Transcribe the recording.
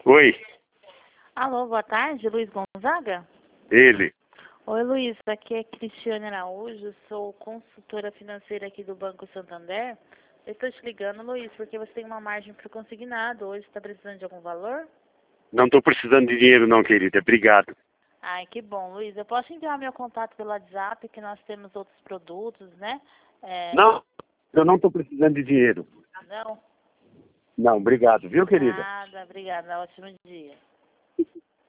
Oi, Alô, boa tarde, Luiz Gonzaga? ele. Oi, Luiz, aqui é Cristiane Araújo, sou consultora financeira aqui do Banco Santander. Eu estou te ligando, Luiz, porque você tem uma margem para o consignado. Hoje está precisando de algum valor? Não estou precisando de dinheiro não, querida. Obrigado. Ai, que bom, Luiz. Eu posso enviar meu contato pelo WhatsApp, que nós temos outros produtos, né? Não, eu não estou precisando de dinheiro. Não? Não, obrigado, viu, querida? Nada, obrigada. Ótimo dia.